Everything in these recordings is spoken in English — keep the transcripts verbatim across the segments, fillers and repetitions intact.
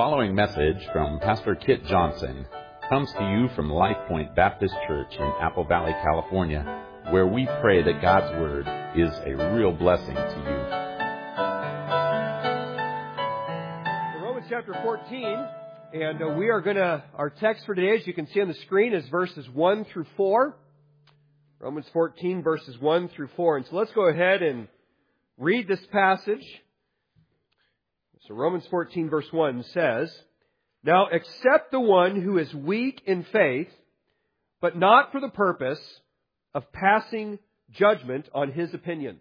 following message from Pastor Kit Johnson comes to you from Life Point Baptist Church in Apple Valley, California, where we pray that God's Word is a real blessing to you. Romans chapter fourteen, and uh, we are going to, our text for today, as you can see on the screen, is verses one through four. Romans fourteen, verses one through four. And so let's go ahead and read this passage. So Romans fourteen verse one says, "Now accept the one who is weak in faith, but not for the purpose of passing judgment on his opinions.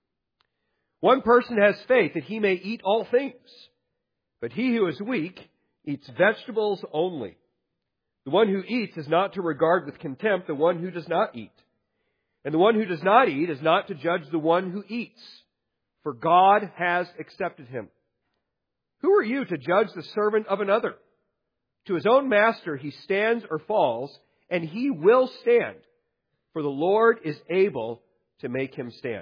One person has faith that he may eat all things, but he who is weak eats vegetables only. The one who eats is not to regard with contempt the one who does not eat. And the one who does not eat is not to judge the one who eats, for God has accepted him. Who are you to judge the servant of another? To his own master he stands or falls, and he will stand, for the Lord is able to make him stand."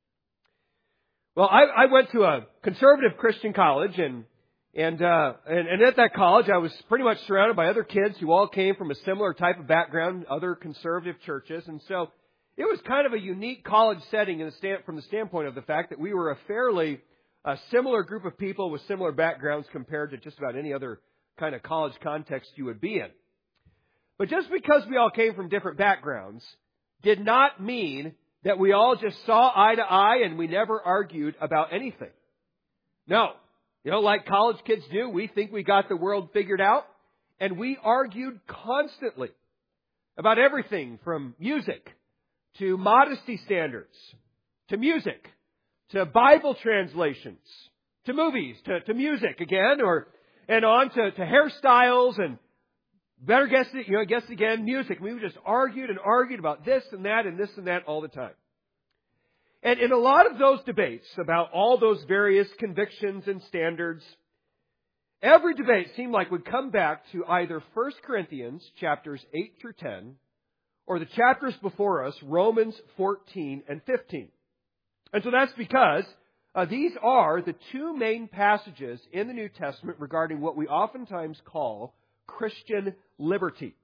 Well, I, I went to a conservative Christian college, and and, uh, and and at that college I was pretty much surrounded by other kids who all came from a similar type of background, other conservative churches, and so it was kind of a unique college setting in the stand, from the standpoint of the fact that we were a fairly a similar group of people with similar backgrounds compared to just about any other kind of college context you would be in. But just because we all came from different backgrounds did not mean that we all just saw eye to eye and we never argued about anything. No. You know, like college kids do, we think we got the world figured out, and we argued constantly about everything from music to modesty standards to music to Bible translations, to movies, to, to music again, or and on to, to hairstyles, and better guess it, you know, guess again, music. We just argued and argued about this and that and this and that all the time. And in a lot of those debates about all those various convictions and standards, every debate seemed like would come back to either First Corinthians chapters eight through ten, or the chapters before us, Romans fourteen and fifteen. And so that's because uh, these are the two main passages in the New Testament regarding what we oftentimes call Christian liberty.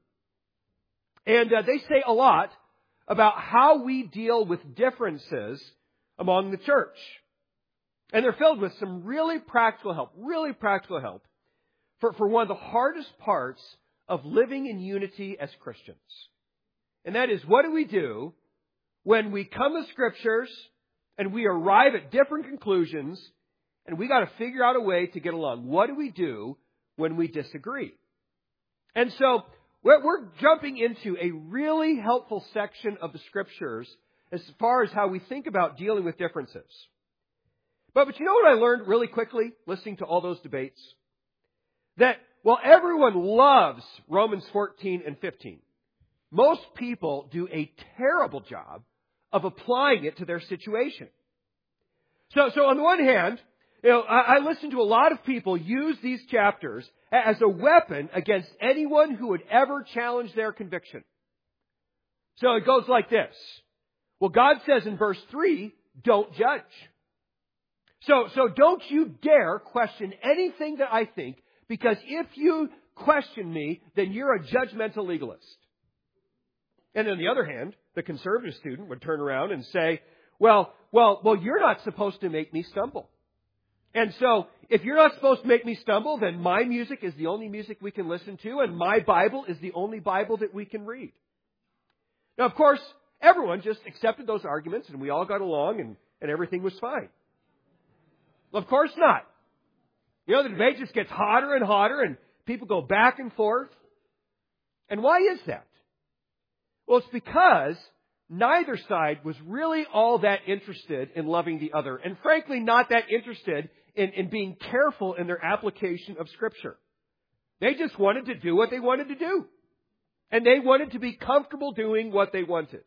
And uh, they say a lot about how we deal with differences among the church. And they're filled with some really practical help, really practical help for, for one of the hardest parts of living in unity as Christians. And that is, what do we do when we come to Scriptures and we arrive at different conclusions, and we got to figure out a way to get along? What do we do when we disagree? And so we're, we're jumping into a really helpful section of the Scriptures as far as how we think about dealing with differences. But, but you know what I learned really quickly listening to all those debates? That while everyone loves Romans fourteen and fifteen, most people do a terrible job of applying it to their situation. So, so on the one hand, you know, I, I listen to a lot of people use these chapters as a weapon against anyone who would ever challenge their conviction. So it goes like this. Well, God says in verse three, don't judge. So, so don't you dare question anything that I think, because if you question me, then you're a judgmental legalist. And on the other hand, the conservative student would turn around and say, well, well, well, you're not supposed to make me stumble. And so if you're not supposed to make me stumble, then my music is the only music we can listen to, and my Bible is the only Bible that we can read. Now, of course, everyone just accepted those arguments, and we all got along, and, and everything was fine. Well, of course not. You know, the debate just gets hotter and hotter, and people go back and forth. And why is that? Well, it's because neither side was really all that interested in loving the other, and frankly not that interested in, in being careful in their application of Scripture. They just wanted to do what they wanted to do. And they wanted to be comfortable doing what they wanted.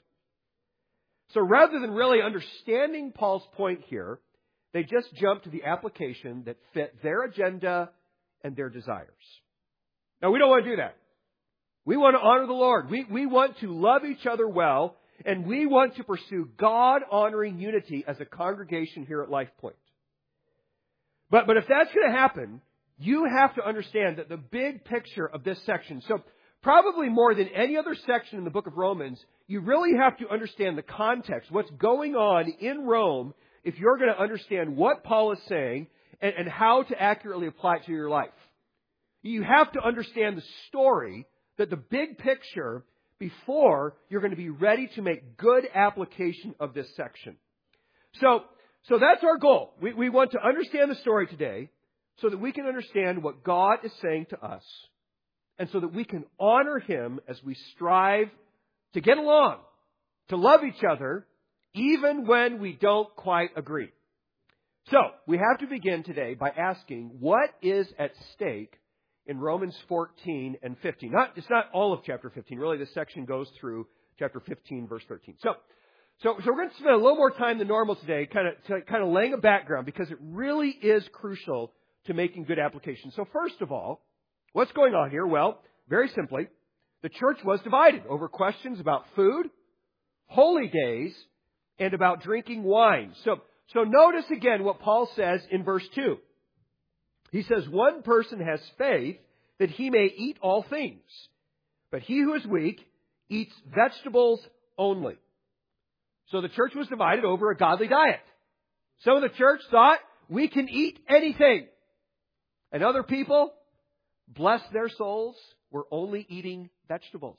So rather than really understanding Paul's point here, they just jumped to the application that fit their agenda and their desires. Now, we don't want to do that. We want to honor the Lord. We, we want to love each other well, and we want to pursue God-honoring unity as a congregation here at Life Point. But, but if that's going to happen, you have to understand that the big picture of this section, so probably more than any other section in the book of Romans, you really have to understand the context, what's going on in Rome, if you're going to understand what Paul is saying and, and how to accurately apply it to your life. You have to understand the story, that the big picture, before you're going to be ready to make good application of this section. So, so that's our goal. We, we want to understand the story today so that we can understand what God is saying to us and so that we can honor Him as we strive to get along, to love each other, even when we don't quite agree. So, we have to begin today by asking, what is at stake in Romans fourteen and fifteen? Not, it's not all of chapter fifteen. Really, this section goes through chapter fifteen, verse thirteen. So, so, so we're going to spend a little more time than normal today, kind of, to, kind of laying a background, because it really is crucial to making good application. So, first of all, what's going on here? Well, very simply, the church was divided over questions about food, holy days, and about drinking wine. So, so notice again what Paul says in verse two. He says, one person has faith that he may eat all things, but he who is weak eats vegetables only. So the church was divided over a godly diet. Some of the church thought we can eat anything. And other people, bless their souls, were only eating vegetables.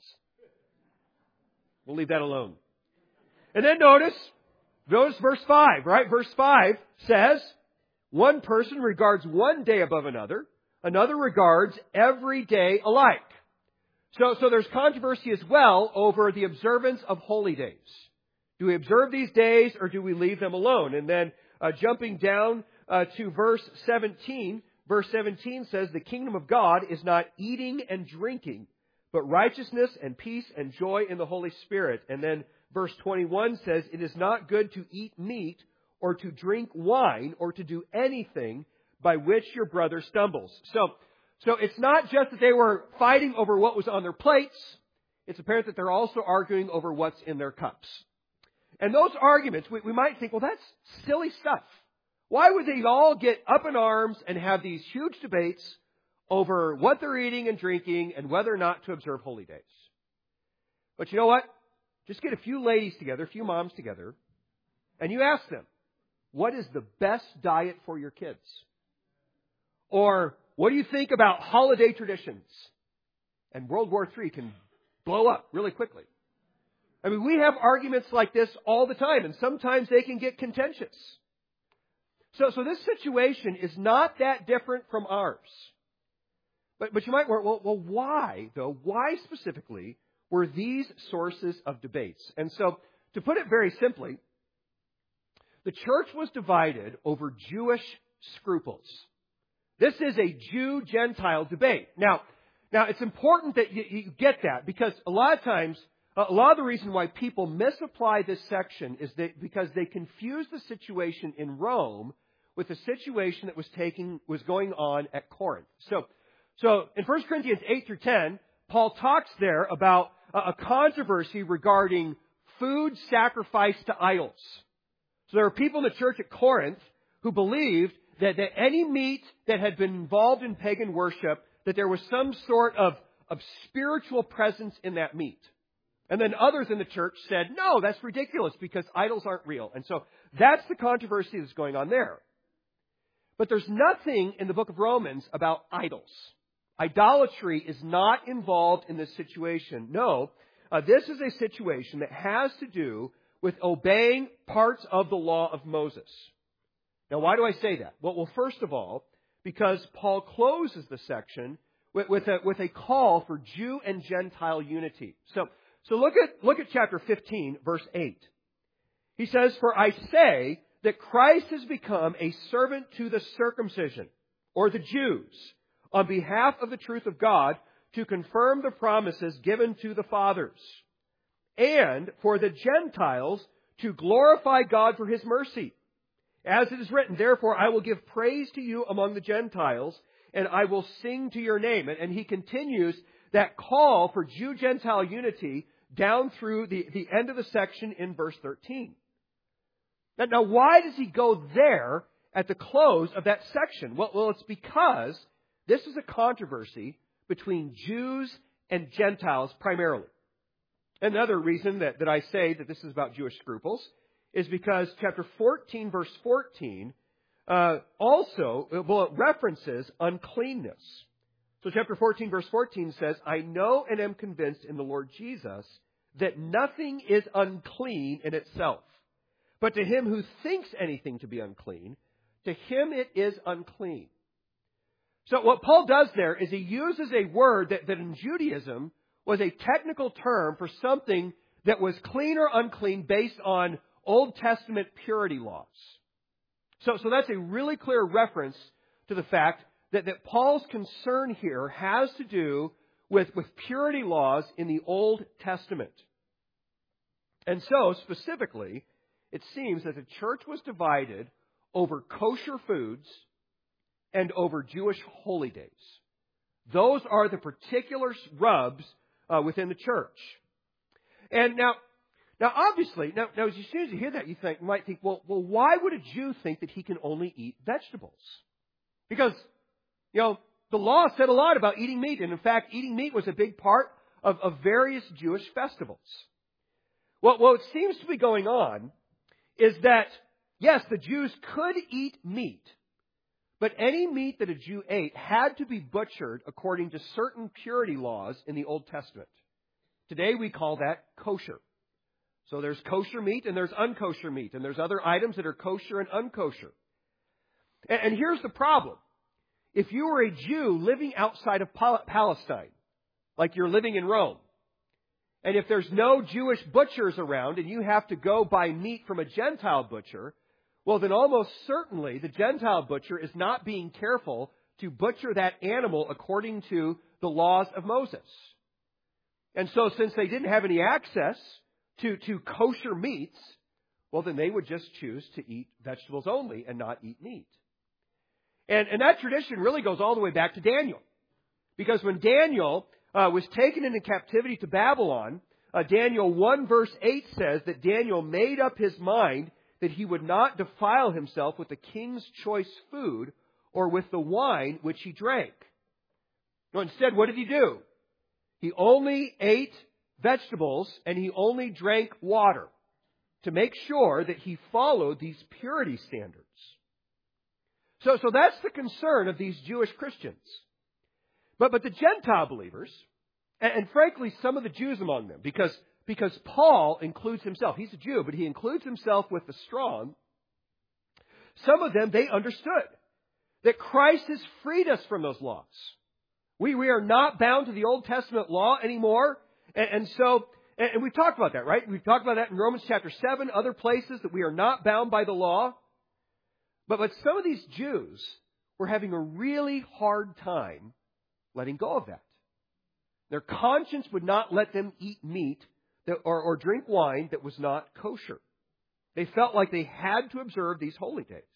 We'll leave that alone. And then notice, notice verse five, right? Verse five says, one person regards one day above another. Another regards every day alike. So, so there's controversy as well over the observance of holy days. Do we observe these days or do we leave them alone? And then uh, jumping down uh, to verse seventeen, verse seventeen says, the kingdom of God is not eating and drinking, but righteousness and peace and joy in the Holy Spirit. And then verse twenty-one says, it is not good to eat meat or to drink wine, or to do anything by which your brother stumbles. So, so it's not just that they were fighting over what was on their plates. It's apparent that they're also arguing over what's in their cups. And those arguments, we, we might think, well, that's silly stuff. Why would they all get up in arms and have these huge debates over what they're eating and drinking and whether or not to observe holy days? But you know what? Just get a few ladies together, a few moms together, and you ask them, what is the best diet for your kids? Or what do you think about holiday traditions? And World War Three can blow up really quickly. I mean, we have arguments like this all the time, and sometimes they can get contentious. So, so this situation is not that different from ours. But, but you might wonder, well, well, why, though? Why specifically were these sources of debates? And so, to put it very simply, the church was divided over Jewish scruples. This is a Jew-Gentile debate. Now, now it's important that you, you get that, because a lot of times, a lot of the reason why people misapply this section is that because they confuse the situation in Rome with the situation that was taking was going on at Corinth. So, so in First Corinthians eight through ten, Paul talks there about a controversy regarding food sacrificed to idols. So there were people in the church at Corinth who believed that, that any meat that had been involved in pagan worship, that there was some sort of, of spiritual presence in that meat. And then others in the church said, no, that's ridiculous because idols aren't real. And so that's the controversy that's going on there. But there's nothing in the book of Romans about idols. Idolatry is not involved in this situation. No, uh, this is a situation that has to do with obeying parts of the law of Moses. Now, why do I say that? Well, well first of all, because Paul closes the section with, with, a, with a call for Jew and Gentile unity. So, so look at, look at chapter fifteen, verse eight. He says, for I say that Christ has become a servant to the circumcision, or the Jews, on behalf of the truth of God, to confirm the promises given to the fathers, and for the Gentiles to glorify God for His mercy. As it is written, therefore I will give praise to you among the Gentiles, and I will sing to your name. And he continues that call for Jew-Gentile unity down through the, the end of the section in verse thirteen. Now, now, why does he go there at the close of that section? Well, well, it's because This is a controversy between Jews and Gentiles primarily. Another reason that, that I say that this is about Jewish scruples is because chapter fourteen, verse fourteen, uh, also, well, it references uncleanness. So chapter fourteen, verse fourteen says, I know and am convinced in the Lord Jesus that nothing is unclean in itself. But to him who thinks anything to be unclean, to him it is unclean. So what Paul does there is he uses a word that, that in Judaism was a technical term for something that was clean or unclean based on Old Testament purity laws. So, so that's a really clear reference to the fact that, that Paul's concern here has to do with, with purity laws in the Old Testament. And so, specifically, it seems that the church was divided over kosher foods and over Jewish holy days. Those are the particular rubs uh, within the church. And now, now obviously, now, now as soon as you hear that, you think, you might think, well, well, why would a Jew think that he can only eat vegetables? Because, you know, the law said a lot about eating meat. And in fact, eating meat was a big part of, of various Jewish festivals. Well, what seems to be going on is that, yes, the Jews could eat meat, but any meat that a Jew ate had to be butchered according to certain purity laws in the Old Testament. Today we call that kosher. So there's kosher meat and there's unkosher meat, and there's other items that are kosher and unkosher. And, and here's the problem. If you were a Jew living outside of Palestine, like you're living in Rome, and if there's no Jewish butchers around and you have to go buy meat from a Gentile butcher, well, then almost certainly the Gentile butcher is not being careful to butcher that animal according to the laws of Moses. And so since they didn't have any access to, to kosher meats, well, then they would just choose to eat vegetables only and not eat meat. And, and that tradition really goes all the way back to Daniel. Because when Daniel uh, was taken into captivity to Babylon, uh, Daniel one verse eight says that Daniel made up his mind that he would not defile himself with the king's choice food or with the wine which he drank. No, instead, what did he do? He only ate vegetables and he only drank water to make sure that he followed these purity standards. So, so that's the concern of these Jewish Christians. But, but the Gentile believers, and, and frankly some of the Jews among them, because Because Paul includes himself. He's a Jew, but he includes himself with the strong. Some of them, they understood that Christ has freed us from those laws. We, we are not bound to the Old Testament law anymore. And, and so, and, and we've talked about that, right? We've talked about that in Romans chapter seven, other places that we are not bound by the law. But, but some of these Jews were having a really hard time letting go of that. Their conscience would not let them eat meat That, or, or drink wine that was not kosher. They felt like they had to observe these holy days.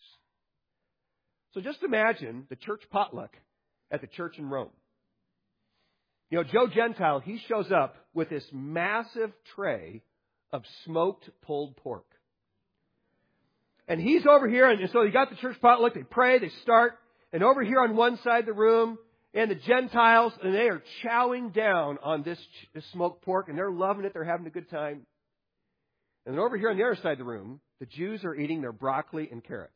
So just imagine the church potluck at the church in Rome. You know, Joe Gentile, he shows up with this massive tray of smoked pulled pork. And he's over here, and so you got the church potluck, they pray, they start, and over here on one side of the room, and the Gentiles, and they are chowing down on this, this smoked pork, and they're loving it. They're having a good time. And then over here on the other side of the room, the Jews are eating their broccoli and carrots.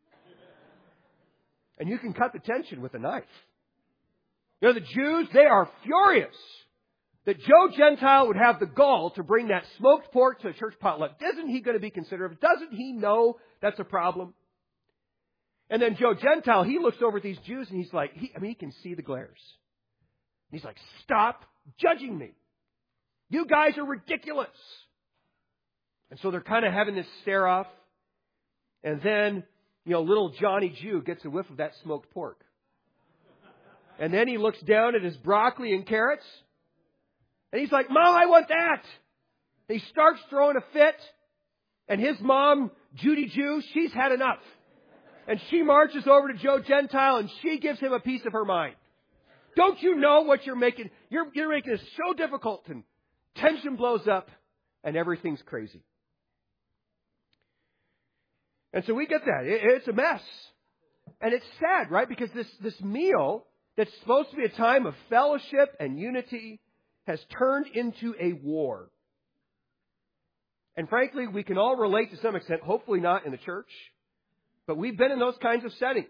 And you can cut the tension with a knife. You know, the Jews, they are furious that Joe Gentile would have the gall to bring that smoked pork to a church potluck. Isn't he going to be considerate? Doesn't he know that's a problem? And then Joe Gentile, he looks over at these Jews and he's like, he, I mean, he can see the glares. He's like, stop judging me. You guys are ridiculous. And so they're kind of having this stare off. And then, you know, little Johnny Jew gets a whiff of that smoked pork. And then he looks down at his broccoli and carrots. And he's like, Mom, I want that. And he starts throwing a fit. And his mom, Judy Jew, she's had enough. And she marches over to Joe Gentile and she gives him a piece of her mind. Don't you know what you're making? You're, you're making it so difficult, and tension blows up and everything's crazy. And so we get that. It, it's a mess. And it's sad, right? Because this, this meal that's supposed to be a time of fellowship and unity has turned into a war. And frankly, we can all relate to some extent, hopefully not in the church, but we've been in those kinds of settings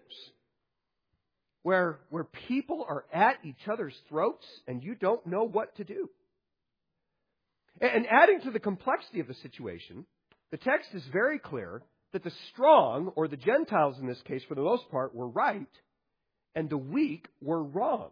where, where people are at each other's throats and you don't know what to do. And adding to the complexity of the situation, the text is very clear that the strong, or the Gentiles in this case for the most part, were right, and the weak were wrong.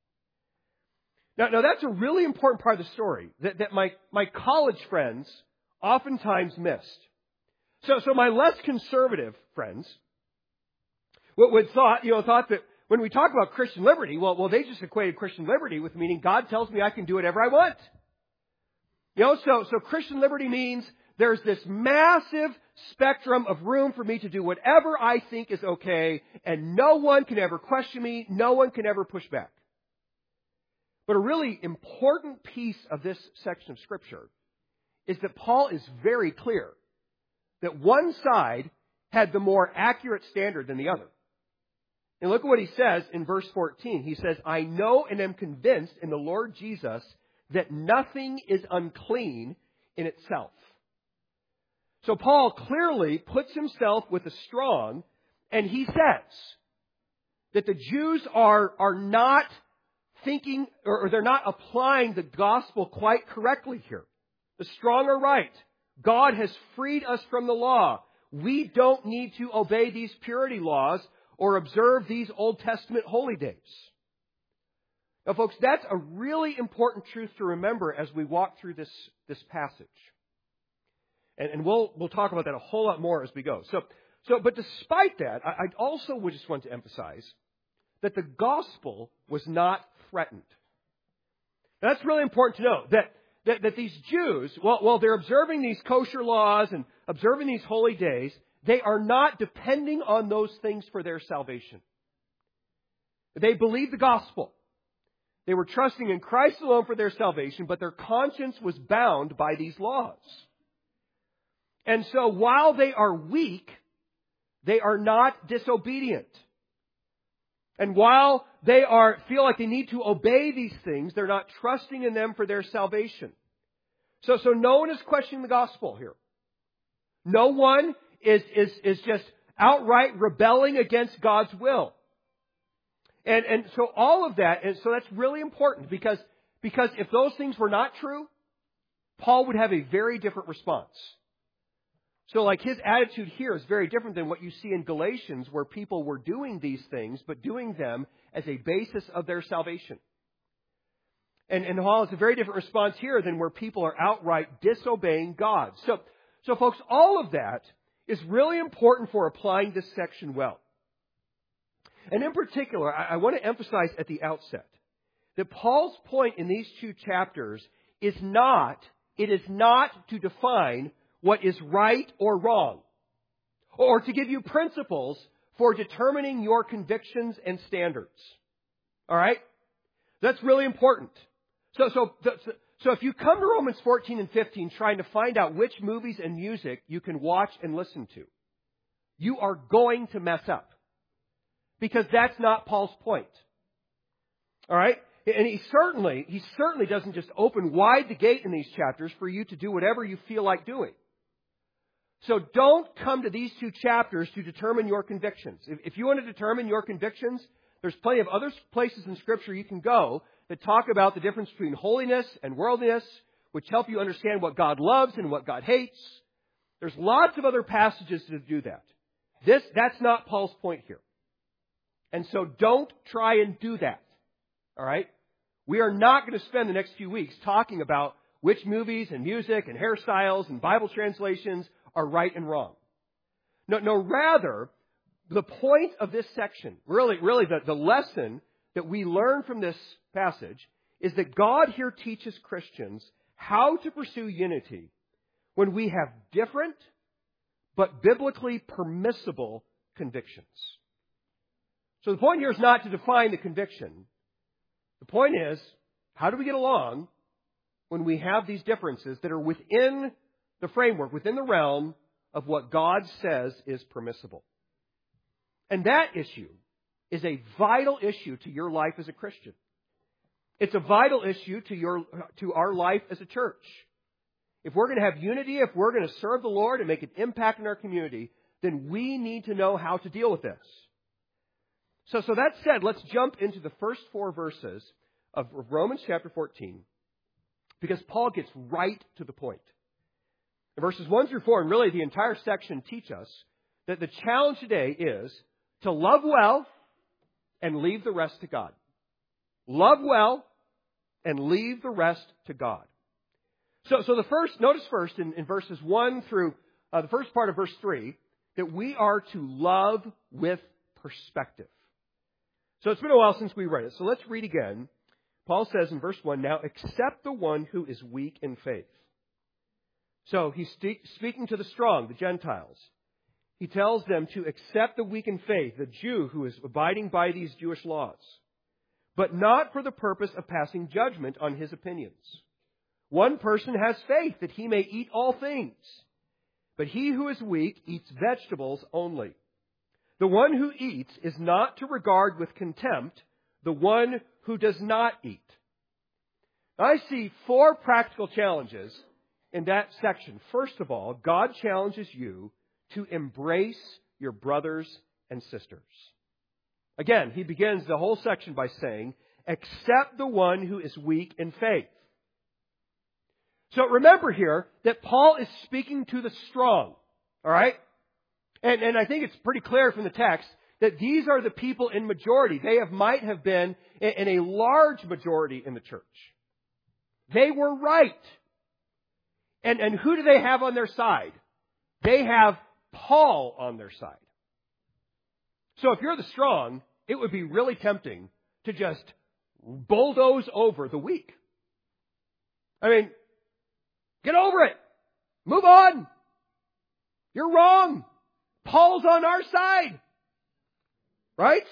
Now, now that's a really important part of the story that, that my, my college friends oftentimes missed. So, so my less conservative friends would, would thought, you know, thought that when we talk about Christian liberty, well, well, they just equated Christian liberty with meaning God tells me I can do whatever I want. You know, so, so Christian liberty means there's this massive spectrum of room for me to do whatever I think is okay, and no one can ever question me, no one can ever push back. But a really important piece of this section of Scripture is that Paul is very clear that one side had the more accurate standard than the other. And look at what he says in verse fourteen. He says, I know and am convinced in the Lord Jesus that nothing is unclean in itself. So Paul clearly puts himself with the strong, and he says that the Jews are, are not thinking, or, or they're not applying the gospel quite correctly here. The strong are right. God has freed us from the law. We don't need to obey these purity laws or observe these Old Testament holy days. Now, folks, that's a really important truth to remember as we walk through this, this passage. And, and we'll, we'll talk about that a whole lot more as we go. So, so, but despite that, I, I also would just want to emphasize that the gospel was not threatened. Now, that's really important to know, that, that, that these Jews, while, while they're observing these kosher laws and observing these holy days, they are not depending on those things for their salvation. They believe the gospel. They were trusting in Christ alone for their salvation, but their conscience was bound by these laws. And so while they are weak, they are not disobedient. And while they are feel like they need to obey these things, they're not trusting in them for their salvation. So, so no one is questioning the gospel here. No one is, is, is just outright rebelling against God's will. And, and so all of that, and so that's really important because, because if those things were not true, Paul would have a very different response. So like his attitude here is very different than what you see in Galatians, where people were doing these things, but doing them as a basis of their salvation. And, and Paul has a very different response here than where people are outright disobeying God. So, so folks, all of that is really important for applying this section well. And in particular, I want to emphasize at the outset that Paul's point in these two chapters is not, it is not to define what is right or wrong, or to give you principles for determining your convictions and standards. All right? That's really important. So, so, so if you come to Romans fourteen and fifteen trying to find out which movies and music you can watch and listen to, you are going to mess up. Because that's not Paul's point. All right? And he certainly, he certainly doesn't just open wide the gate in these chapters for you to do whatever you feel like doing. So don't come to these two chapters to determine your convictions. If, if you want to determine your convictions, there's plenty of other places in Scripture you can go that talk about the difference between holiness and worldliness, which help you understand what God loves and what God hates. There's lots of other passages to do that. This, that's not Paul's point here. And so don't try and do that. All right? We are not going to spend the next few weeks talking about which movies and music and hairstyles and Bible translations are right and wrong. No, no, rather, the point of this section, really, really the, the lesson that we learn from this passage is that God here teaches Christians how to pursue unity when we have different but biblically permissible convictions. So the point here is not to define the conviction. The point is, how do we get along when we have these differences that are within the framework, within the realm of what God says is permissible? And that issue is a vital issue to your life as a Christian. It's a vital issue to your to our life as a church. If we're going to have unity, if we're going to serve the Lord and make an impact in our community, then we need to know how to deal with this. So, so that said, let's jump into the first four verses of Romans chapter fourteen, because Paul gets right to the point. In verses one through four, and really the entire section, teach us that the challenge today is to love well and leave the rest to God. Love well and leave the rest to God. So, so the first, notice first in, in verses one through uh, the first part of verse three, that we are to love with perspective. So it's been a while since we read it. So let's read again. Paul says in verse one, now accept the one who is weak in faith. So he's speaking to the strong, the Gentiles. He tells them to accept the weak in faith, the Jew who is abiding by these Jewish laws, but not for the purpose of passing judgment on his opinions. One person has faith that he may eat all things, but he who is weak eats vegetables only. The one who eats is not to regard with contempt the one who does not eat. I see four practical challenges in that section. First of all, God challenges you to embrace your brothers and sisters. Again, he begins the whole section by saying, accept the one who is weak in faith. So remember here that Paul is speaking to the strong. All right? And, and I think it's pretty clear from the text that these are the people in majority. They have might have been in, in a large majority in the church. They were right. And, and who do they have on their side? They have Paul on their side. So if you're the strong, it would be really tempting to just bulldoze over the weak. I mean, get over it. Move on. You're wrong. Paul's on our side. Right?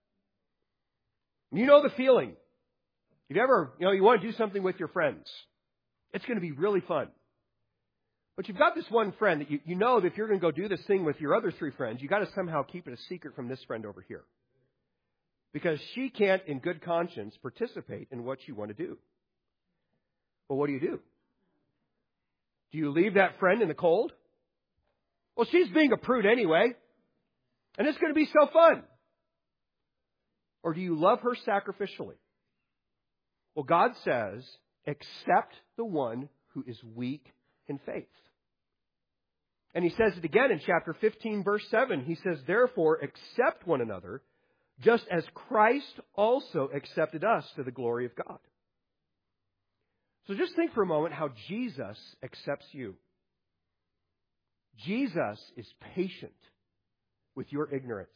You know the feeling. If you ever, you know, you want to do something with your friends, it's going to be really fun. But you've got this one friend that you, you know that if you're going to go do this thing with your other three friends, you've got to somehow keep it a secret from this friend over here. Because she can't, in good conscience, participate in what you want to do. Well, what do you do? Do you leave that friend in the cold? Well, she's being a prude anyway, and it's going to be so fun. Or do you love her sacrificially? Well, God says, accept the one who is weak in faith. And he says it again in chapter fifteen, verse seven. He says, therefore, accept one another, just as Christ also accepted us to the glory of God. So just think for a moment how Jesus accepts you. Jesus is patient with your ignorance.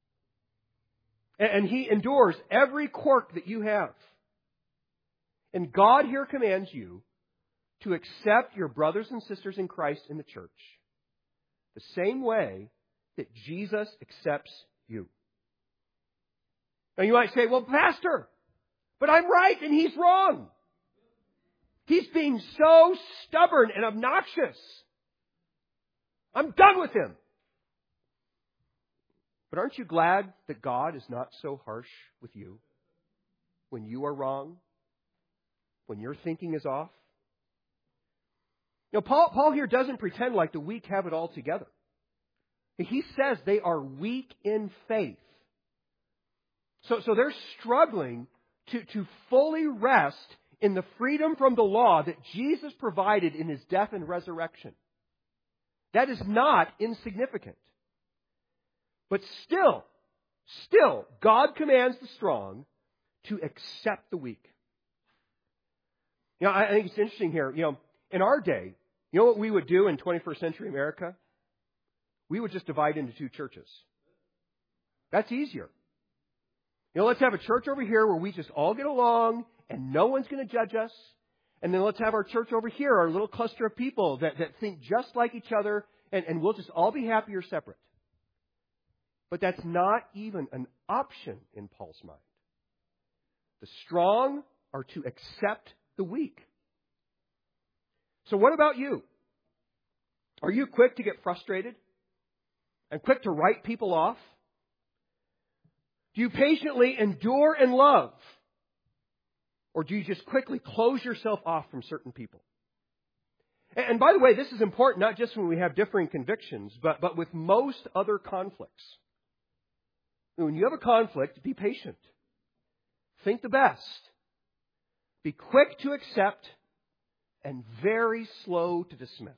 And he endures every quirk that you have. And God here commands you to accept your brothers and sisters in Christ in the church the same way that Jesus accepts you. Now you might say, well, Pastor, but I'm right and he's wrong. He's being so stubborn and obnoxious. I'm done with him. But aren't you glad that God is not so harsh with you when you are wrong, when your thinking is off? You know, Paul, Paul here doesn't pretend like the weak have it all together. He says they are weak in faith. So, so they're struggling to, to fully rest in the freedom from the law that Jesus provided in his death and resurrection. That is not insignificant. But still, still, God commands the strong to accept the weak. You know, I think it's interesting here. You know, in our day, you know what we would do in twenty-first century America? We would just divide into two churches. That's easier. You know, let's have a church over here where we just all get along and no one's going to judge us. And then let's have our church over here, our little cluster of people that, that think just like each other, and, and we'll just all be happy or separate. But that's not even an option in Paul's mind. The strong are to accept the weak. So what about you? Are you quick to get frustrated? And quick to write people off? Do you patiently endure and love? Or do you just quickly close yourself off from certain people? And by the way, this is important not just when we have differing convictions, but, but with most other conflicts. When you have a conflict, be patient. Think the best. Be quick to accept and very slow to dismiss.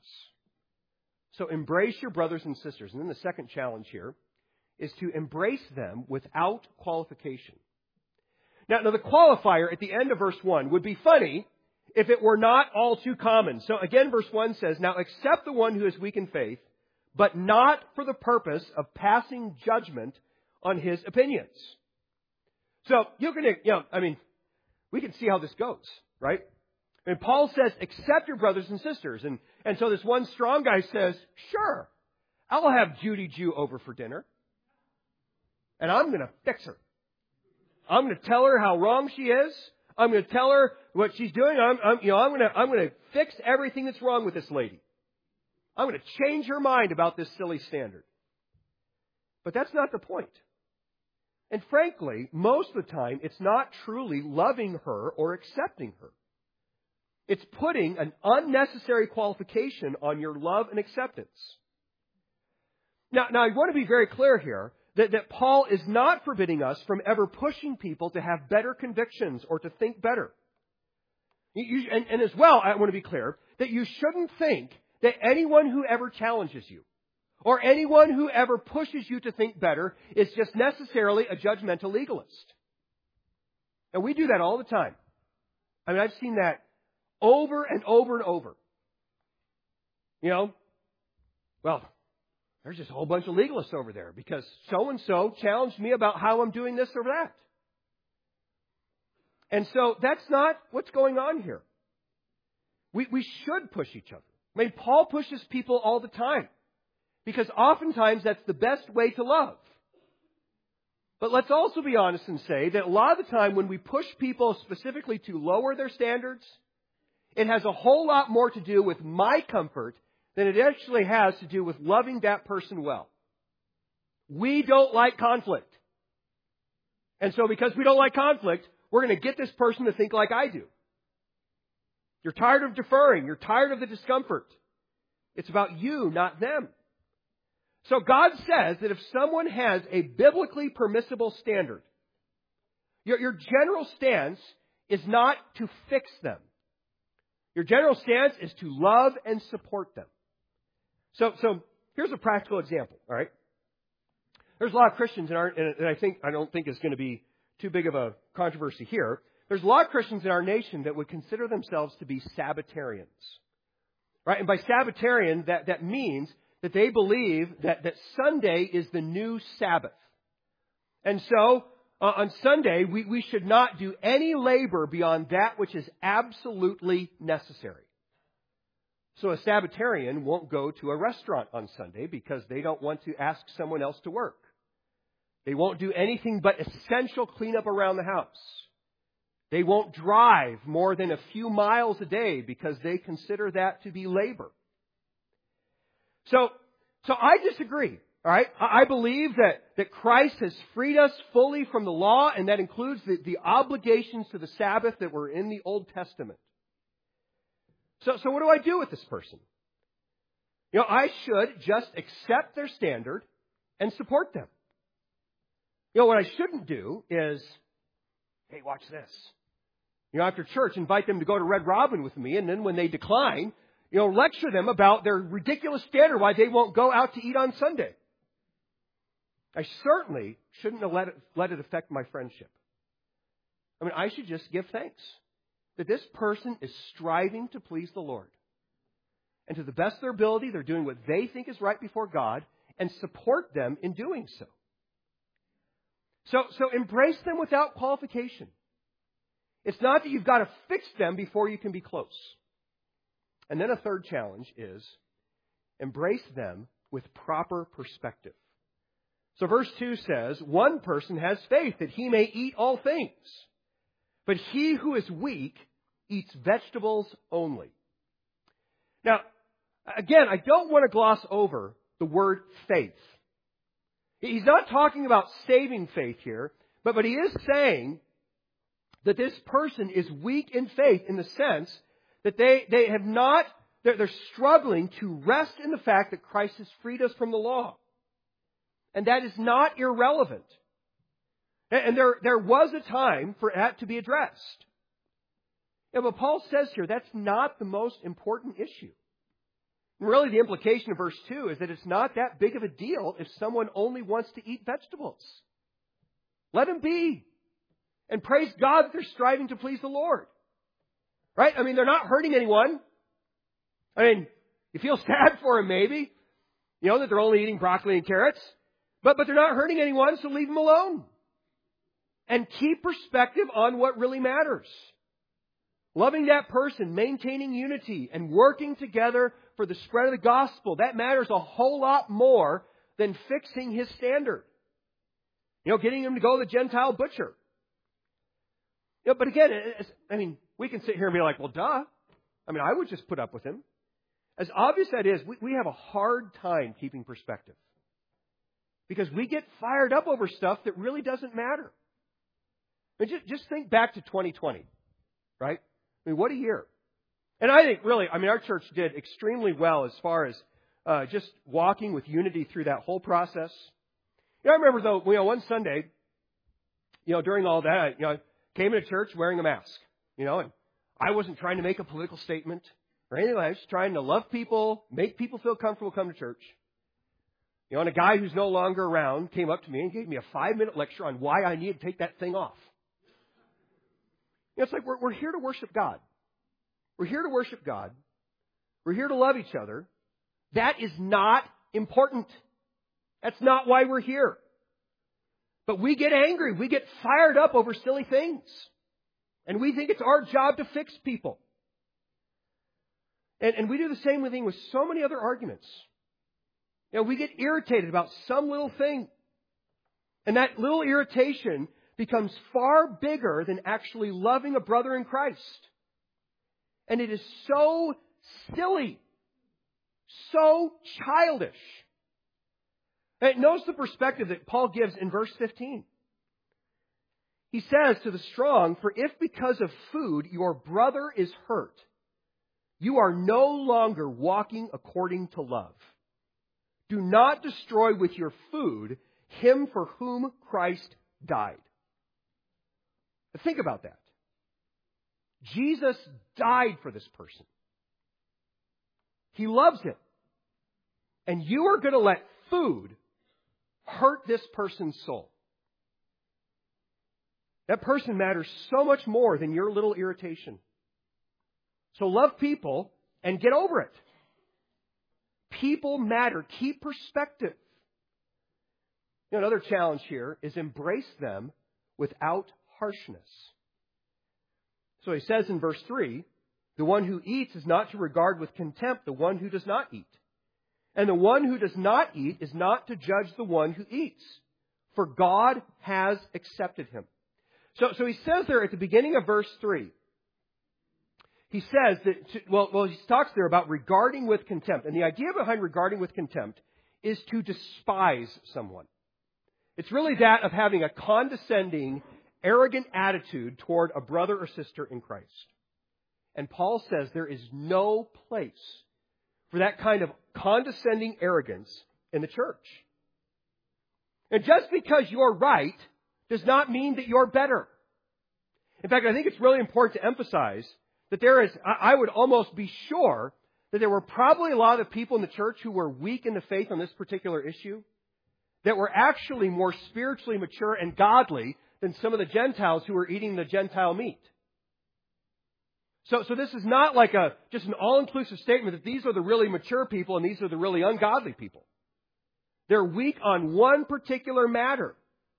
So embrace your brothers and sisters. And then the second challenge here is to embrace them without qualification. Now, now the qualifier at the end of verse one would be funny if it were not all too common. So again, verse one says, now accept the one who is weak in faith, but not for the purpose of passing judgment on his opinions. So you're going to, you know, I mean, we can see how this goes, right? And Paul says, accept your brothers and sisters. And, and so this one strong guy says, sure, I'll have Judy Jew over for dinner. And I'm going to fix her. I'm going to tell her how wrong she is. I'm going to tell her what she's doing. I'm, I'm, you know, I'm going to, I'm going to fix everything that's wrong with this lady. I'm going to change her mind about this silly standard. But that's not the point. And frankly, most of the time, it's not truly loving her or accepting her. It's putting an unnecessary qualification on your love and acceptance. Now, now I want to be very clear here that, that Paul is not forbidding us from ever pushing people to have better convictions or to think better. You, you, and, and as well, I want to be clear that you shouldn't think that anyone who ever challenges you or anyone who ever pushes you to think better is just necessarily a judgmental legalist. And we do that all the time. I mean, I've seen that over and over and over. You know, well, there's just a whole bunch of legalists over there because so-and-so challenged me about how I'm doing this or that. And so that's not what's going on here. We, we should push each other. I mean, Paul pushes people all the time because oftentimes that's the best way to love. But let's also be honest and say that a lot of the time when we push people specifically to lower their standards, it has a whole lot more to do with my comfort than it actually has to do with loving that person well. We don't like conflict. And so because we don't like conflict, we're going to get this person to think like I do. You're tired of deferring. You're tired of the discomfort. It's about you, not them. So God says that if someone has a biblically permissible standard, your, your general stance is not to fix them. Your general stance is to love and support them. So, so here's a practical example, all right? There's a lot of Christians in our, and I think, I don't think it's going to be too big of a controversy here. There's a lot of Christians in our nation that would consider themselves to be Sabbatarians, right? And by Sabbatarian, that, that means that they believe that, that Sunday is the new Sabbath. And so, uh, on Sunday, we, we should not do any labor beyond that which is absolutely necessary. So a Sabbatarian won't go to a restaurant on Sunday because they don't want to ask someone else to work. They won't do anything but essential cleanup around the house. They won't drive more than a few miles a day because they consider that to be labor. So, so I disagree. All right. I believe that, that Christ has freed us fully from the law, and that includes the, the obligations to the Sabbath that were in the Old Testament. So, so what do I do with this person? You know, I should just accept their standard and support them. You know, what I shouldn't do is, hey, watch this. You know, after church, invite them to go to Red Robin with me, and then when they decline, you know, lecture them about their ridiculous standard why they won't go out to eat on Sunday. I certainly shouldn't have let it, let it affect my friendship. I mean, I should just give thanks that this person is striving to please the Lord. And to the best of their ability, they're doing what they think is right before God, and support them in doing so. So, so embrace them without qualification. It's not that you've got to fix them before you can be close. And then a third challenge is embrace them with proper perspective. So verse two says, one person has faith that he may eat all things, but he who is weak eats vegetables only. Now, again, I don't want to gloss over the word faith. He's not talking about saving faith here, But, but he is saying that this person is weak in faith in the sense that they, they have not, they're, they're struggling to rest in the fact that Christ has freed us from the law. And that is not irrelevant. And, and there, there was a time for that to be addressed. Yeah, but Paul says here that's not the most important issue. And really the implication of verse two is that it's not that big of a deal if someone only wants to eat vegetables. Let him be. And praise God that they're striving to please the Lord. Right? I mean, they're not hurting anyone. I mean, you feel sad for them maybe. You know, that they're only eating broccoli and carrots. But, but they're not hurting anyone, so leave them alone. And keep perspective on what really matters. Loving that person, maintaining unity, and working together for the spread of the gospel. That matters a whole lot more than fixing his standard. You know, getting him to go to the Gentile butcher. You know, but again, I mean, we can sit here and be like, well, duh. I mean, I would just put up with him. As obvious that is, we, we have a hard time keeping perspective. Because we get fired up over stuff that really doesn't matter. I mean, just, just think back to twenty twenty, right? I mean, what a year. And I think really, I mean, our church did extremely well as far as uh, just walking with unity through that whole process. You know, I remember though, you know, one Sunday, you know, during all that, you know, I came into church wearing a mask, you know, and I wasn't trying to make a political statement or anything. I was just trying to love people, make people feel comfortable come to church. You know, and a guy who's no longer around came up to me and gave me a five-minute lecture on why I needed to take that thing off. You know, it's like we're, we're here to worship God. We're here to worship God. We're here to love each other. That is not important. That's not why we're here. But we get angry. We get fired up over silly things. And we think it's our job to fix people. And, and we do the same thing with so many other arguments. You know, we get irritated about some little thing. And that little irritation becomes far bigger than actually loving a brother in Christ. And it is so silly. So childish. And notice the perspective that Paul gives in verse fifteen. He says to the strong, "For if because of food your brother is hurt, you are no longer walking according to love. Do not destroy with your food him for whom Christ died." But think about that. Jesus died for this person. He loves him. And you are going to let food hurt this person's soul. That person matters so much more than your little irritation. So love people and get over it. People matter. Keep perspective. You know, another challenge here is embrace them without harshness. So he says in verse three, "The one who eats is not to regard with contempt the one who does not eat. And the one who does not eat is not to judge the one who eats, for God has accepted him." So, so he says there at the beginning of verse three, he says that, well, well, he talks there about regarding with contempt. And the idea behind regarding with contempt is to despise someone. It's really that of having a condescending, arrogant attitude toward a brother or sister in Christ. And Paul says there is no place for that kind of condescending arrogance in the church. And just because you're right does not mean that you're better. In fact, I think it's really important to emphasize that there is, I would almost be sure that there were probably a lot of people in the church who were weak in the faith on this particular issue, that were actually more spiritually mature and godly than some of the Gentiles who were eating the Gentile meat. So, so this is not like a just an all-inclusive statement that these are the really mature people and these are the really ungodly people. They're weak on one particular matter.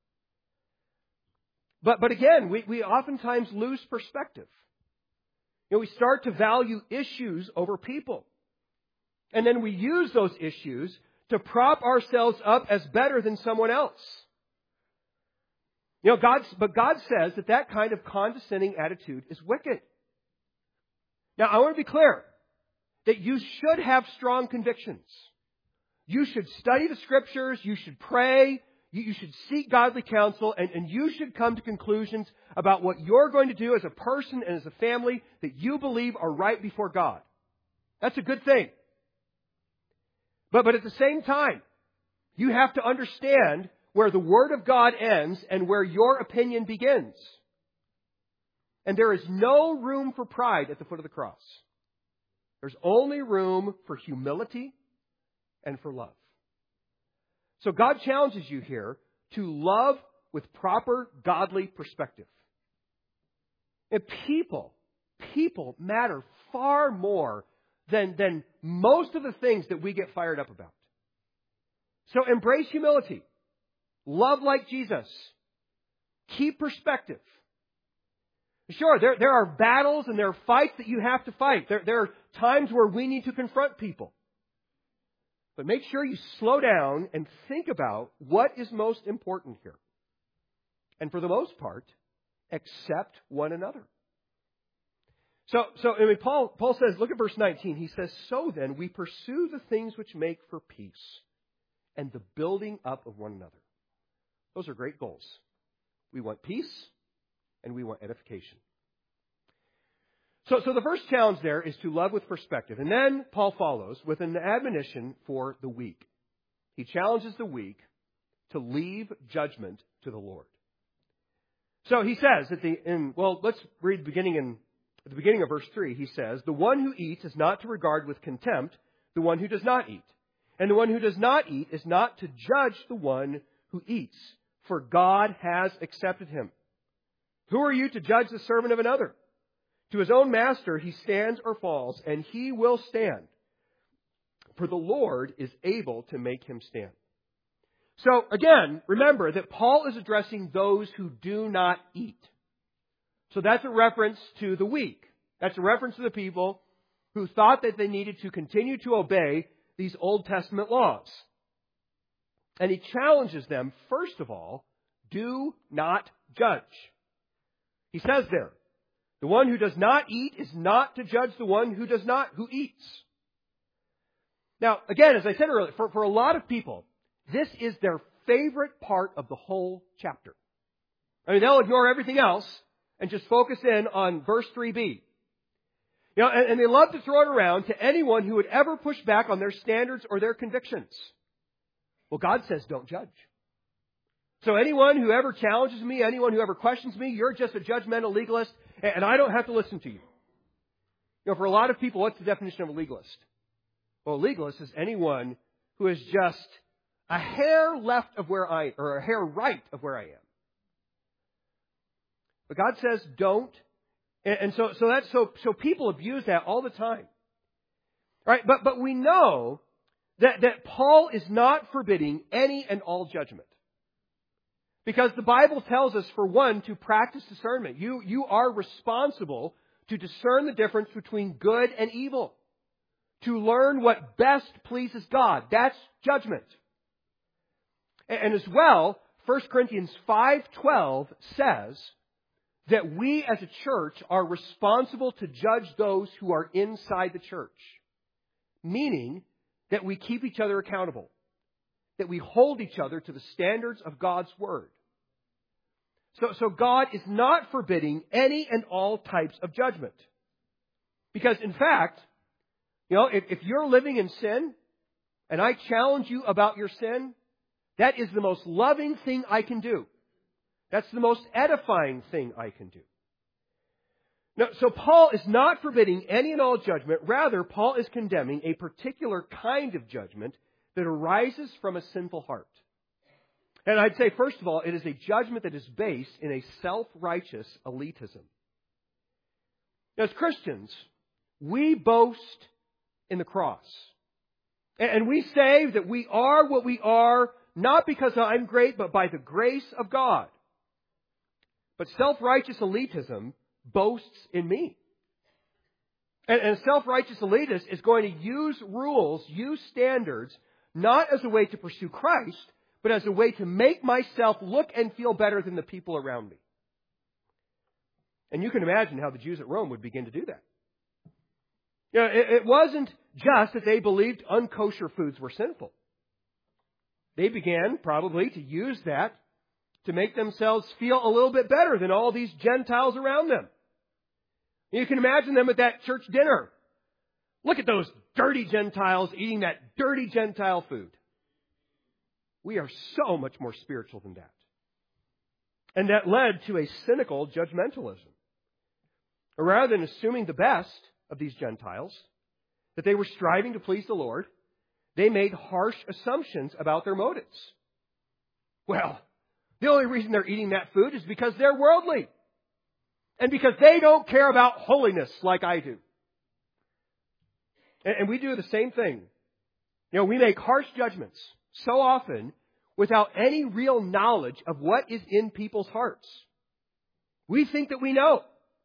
But, but again, we, we oftentimes lose perspective. You know, we start to value issues over people. And then we use those issues to prop ourselves up as better than someone else. You know, God, but God says that that kind of condescending attitude is wicked. Now, I want to be clear that you should have strong convictions. You should study the Scriptures. You should pray. You, you should seek godly counsel, and, and you should come to conclusions about what you're going to do as a person and as a family that you believe are right before God. That's a good thing. But, but at the same time, you have to understand where the Word of God ends and where your opinion begins. And there is no room for pride at the foot of the cross. There's only room for humility and for love. So God challenges you here to love with proper godly perspective. And people, people matter far more than, than most of the things that we get fired up about. So embrace humility. Love like Jesus. Keep perspective. Sure, there, there are battles and there are fights that you have to fight. There, there are times where we need to confront people. But make sure you slow down and think about what is most important here. And for the most part, accept one another. So, so I mean, Paul, Paul says, look at verse nineteen. He says, so then we pursue the things which make for peace and the building up of one another. Those are great goals. We want peace and we want edification. So, so the first challenge there is to love with perspective. And then Paul follows with an admonition for the weak. He challenges the weak to leave judgment to the Lord. So he says at the in well, let's read the beginning in at the beginning of verse three. He says, "The one who eats is not to regard with contempt the one who does not eat, and the one who does not eat is not to judge the one who eats, for God has accepted him. Who are you to judge the servant of another? To his own master he stands or falls, and he will stand. For the Lord is able to make him stand." So again, remember that Paul is addressing those who do not eat. So that's a reference to the weak. That's a reference to the people who thought that they needed to continue to obey these Old Testament laws. And he challenges them, first of all, do not judge. He says there, the one who does not eat is not to judge the one who does not, who eats. Now, again, as I said earlier, for, for a lot of people, this is their favorite part of the whole chapter. I mean, they'll ignore everything else and just focus in on verse three b. You know, and, and they love to throw it around to anyone who would ever push back on their standards or their convictions. Well, God says don't judge. So anyone who ever challenges me, anyone who ever questions me, you're just a judgmental legalist, and I don't have to listen to you. You know, for a lot of people, what's the definition of a legalist? Well, a legalist is anyone who is just a hair left of where I, or a hair right of where I am. But God says don't. And, and so, so that, so, so people abuse that all the time. All right. But, but we know that, that Paul is not forbidding any and all judgment. Because the Bible tells us, for one, to practice discernment. You, you are responsible to discern the difference between good and evil. To learn what best pleases God. That's judgment. And as well, First Corinthians five twelve says that we as a church are responsible to judge those who are inside the church. Meaning that we keep each other accountable. That we hold each other to the standards of God's Word. So, so God is not forbidding any and all types of judgment. Because in fact, you know, if, if you're living in sin, and I challenge you about your sin, that is the most loving thing I can do. That's the most edifying thing I can do. Now, so Paul is not forbidding any and all judgment. Rather, Paul is condemning a particular kind of judgment that arises from a sinful heart. And I'd say, first of all, it is a judgment that is based in a self-righteous elitism. Now, as Christians, we boast in the cross. And we say that we are what we are, not because I'm great, but by the grace of God. But self-righteous elitism boasts in me. And, and a self-righteous elitist is going to use rules, use standards, not as a way to pursue Christ, but as a way to make myself look and feel better than the people around me. And you can imagine how the Jews at Rome would begin to do that. You know, it, it wasn't just that they believed unkosher foods were sinful. they began probably to use that to make themselves feel a little bit better than all these Gentiles around them. You can imagine them at that church dinner. Look at those dirty Gentiles eating that dirty Gentile food. We are so much more spiritual than that. And that led to a cynical judgmentalism. Rather than assuming the best of these Gentiles, that they were striving to please the Lord, they made harsh assumptions about their motives. Well, the only reason they're eating that food is because they're worldly. And because they don't care about holiness like I do. And we do the same thing. You know, we make harsh judgments so often without any real knowledge of what is in people's hearts. We think that we know.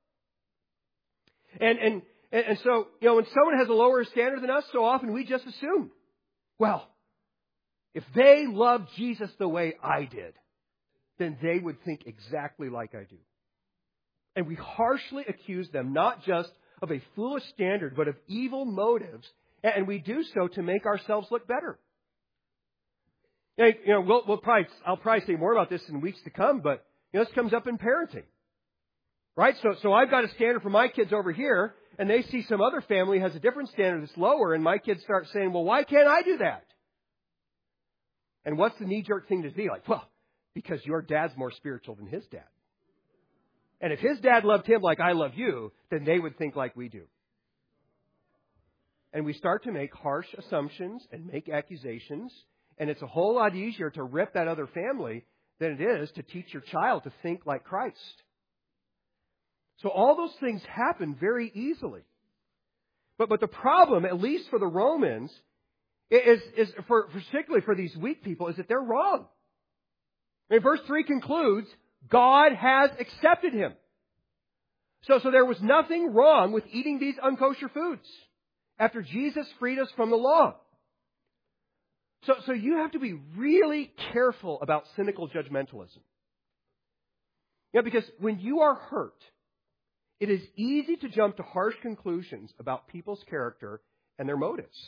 And, and, and so, you know, when someone has a lower standard than us, so often we just assume, well, if they love Jesus the way I did, then they would think exactly like I do. And we harshly accuse them not just of a foolish standard, but of evil motives. And we do so to make ourselves look better. You know, we'll, we'll probably, I'll probably say more about this in weeks to come, but you know, this comes up in parenting. Right? So, so I've got a standard for my kids over here, and they see some other family has a different standard that's lower, and my kids start saying, well, why can't I do that? And what's the knee-jerk thing to be like? Well, because your dad's more spiritual than his dad. And if his dad loved him like I love you, then they would think like we do. And we start to make harsh assumptions and make accusations. And it's a whole lot easier to rip that other family than it is to teach your child to think like Christ. So all those things happen very easily. But but the problem, at least for the Romans, is, is for particularly for these weak people, is that they're wrong. I mean, verse three concludes, God has accepted him. So, so there was nothing wrong with eating these unkosher foods after Jesus freed us from the law. So, so you have to be really careful about cynical judgmentalism. Yeah, because when you are hurt, it is easy to jump to harsh conclusions about people's character and their motives.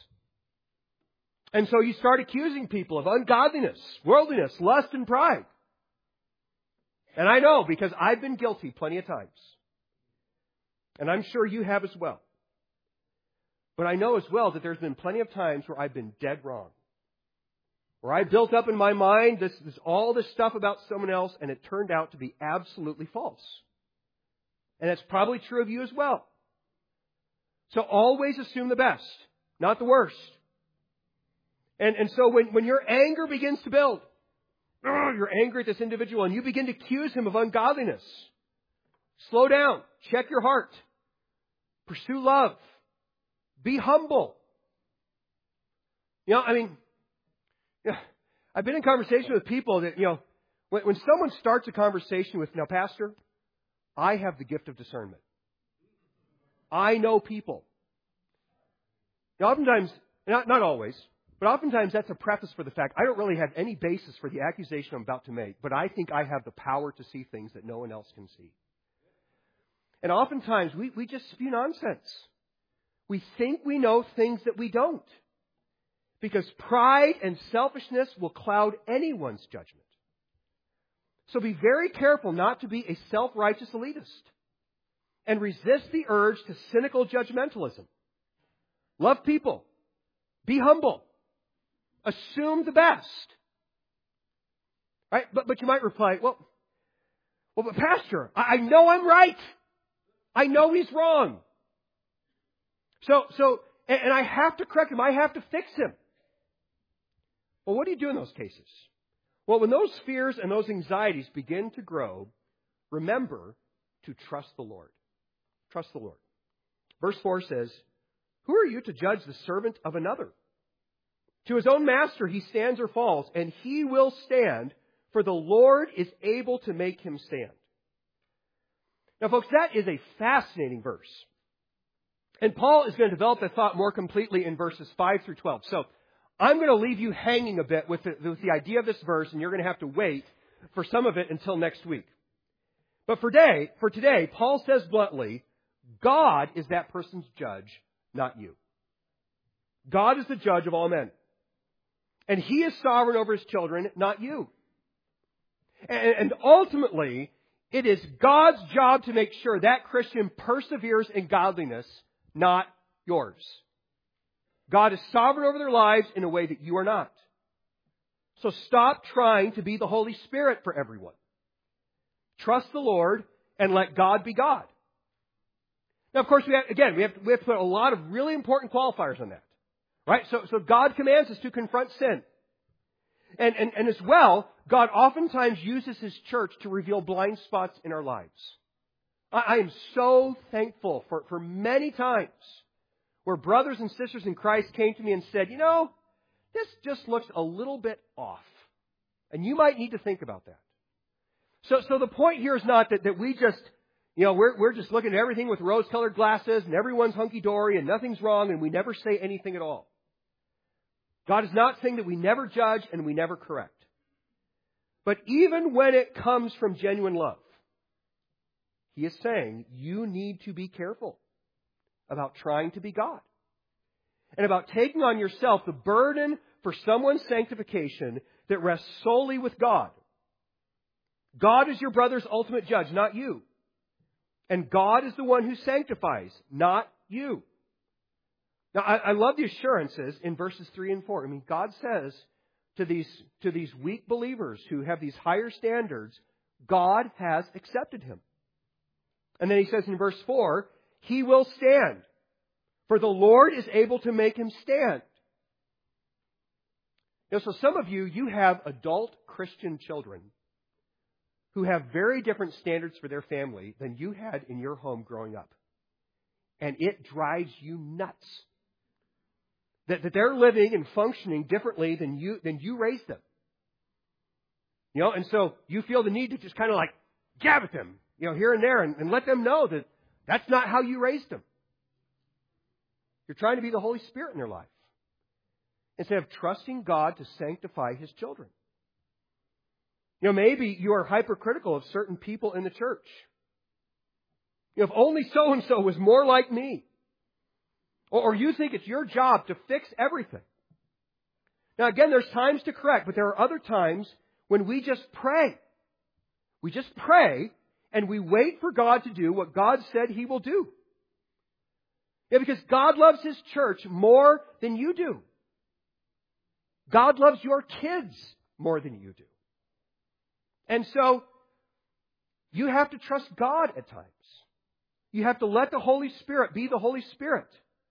And so you start accusing people of ungodliness, worldliness, lust, and pride. And I know because I've been guilty plenty of times. And I'm sure you have as well. But I know as well that there's been plenty of times where I've been dead wrong. Where I built up in my mind this, this all this stuff about someone else, and it turned out to be absolutely false. And that's probably true of you as well. So always assume the best, not the worst. And, and so when, when your anger begins to build, you're angry at this individual and you begin to accuse him of ungodliness, slow down, check your heart, pursue love, be humble. You know, I mean, you know, I've been in conversation with people that, you know, when, when someone starts a conversation with, now, Pastor, I have the gift of discernment. I know people. Now, oftentimes, not, not always, but oftentimes that's a preface for the fact I don't really have any basis for the accusation I'm about to make, but I think I have the power to see things that no one else can see. And oftentimes we, we just spew nonsense. We think we know things that we don't. Because pride and selfishness will cloud anyone's judgment. So be very careful not to be a self-righteous elitist. And resist the urge to cynical judgmentalism. Love people. Be humble. Assume the best. Right? But, but you might reply, well, well, but Pastor, I, I know I'm right. I know he's wrong. So, so, and, and I have to correct him. I have to fix him. Well, what do you do in those cases? Well, when those fears and those anxieties begin to grow, remember to trust the Lord. Trust the Lord. Verse four says, who are you to judge the servant of another? To his own master he stands or falls, and he will stand, for the Lord is able to make him stand. Now, folks, that is a fascinating verse. And Paul is going to develop that thought more completely in verses five through twelve. So I'm going to leave you hanging a bit with the, with the idea of this verse, and you're going to have to wait for some of it until next week. But for today, for today, Paul says bluntly, God is that person's judge, not you. God is the judge of all men. And He is sovereign over His children, not you. And, and ultimately, it is God's job to make sure that Christian perseveres in godliness, not yours. God is sovereign over their lives in a way that you are not. So stop trying to be the Holy Spirit for everyone. Trust the Lord and let God be God. Now, of course, we have, again, we have, we have to put a lot of really important qualifiers on that. Right? So, so God commands us to confront sin. And, and, and as well, God oftentimes uses His church to reveal blind spots in our lives. I, I am so thankful for, for many times where brothers and sisters in Christ came to me and said, you know, this just looks a little bit off. And you might need to think about that. So, so the point here is not that, that we just, you know, we're, we're just looking at everything with rose-colored glasses and everyone's hunky-dory and nothing's wrong and we never say anything at all. God is not saying that we never judge and we never correct. But even when it comes from genuine love, He is saying you need to be careful about trying to be God. And about taking on yourself the burden for someone's sanctification that rests solely with God. God is your brother's ultimate judge, not you. And God is the one who sanctifies, not you. Now, I, I love the assurances in verses three and four. I mean, God says to these, to these weak believers who have these higher standards, God has accepted him. And then He says in verse four, He will stand. For the Lord is able to make him stand. You know, so some of you, you have adult Christian children who have very different standards for their family than you had in your home growing up. And it drives you nuts. That, that they're living and functioning differently than you, than you raised them. You know, and so you feel the need to just kind of like jab at them, you know, here and there and, and let them know that that's not how you raised them. You're trying to be the Holy Spirit in their life. Instead of trusting God to sanctify His children. You know, maybe you are hypercritical of certain people in the church. You know, if only so-and-so was more like me. Or, or you think it's your job to fix everything. Now again, there's times to correct, but there are other times when we just pray. We just pray and we wait for God to do what God said He will do. Yeah, because God loves His church more than you do. God loves your kids more than you do. And so, you have to trust God at times. You have to let the Holy Spirit be the Holy Spirit.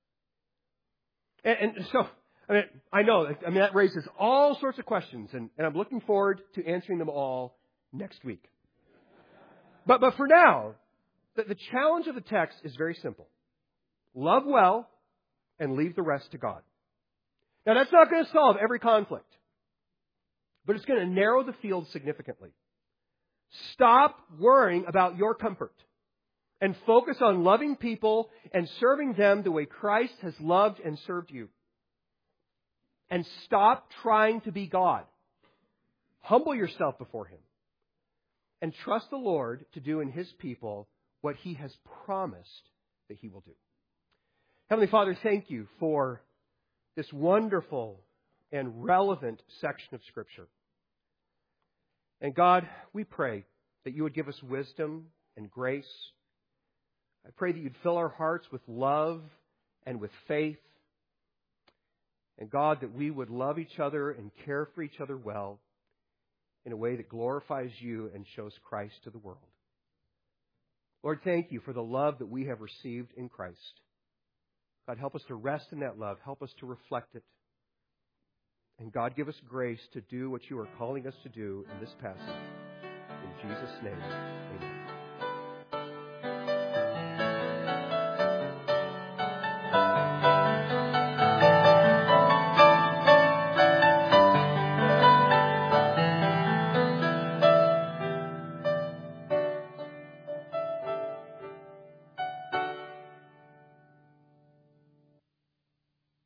And, and so, I mean, I know, I mean, that raises all sorts of questions, and, and I'm looking forward to answering them all next week. But, but for now, the, the challenge of the text is very simple. Love well and leave the rest to God. Now, that's not going to solve every conflict, but it's going to narrow the field significantly. Stop worrying about your comfort and focus on loving people and serving them the way Christ has loved and served you. And stop trying to be God. Humble yourself before Him and trust the Lord to do in His people what He has promised that He will do. Heavenly Father, thank You for this wonderful and relevant section of Scripture. And God, we pray that You would give us wisdom and grace. I pray that You'd fill our hearts with love and with faith. And God, that we would love each other and care for each other well in a way that glorifies You and shows Christ to the world. Lord, thank You for the love that we have received in Christ. God, help us to rest in that love. Help us to reflect it. And God, give us grace to do what You are calling us to do in this passage. In Jesus' name, amen.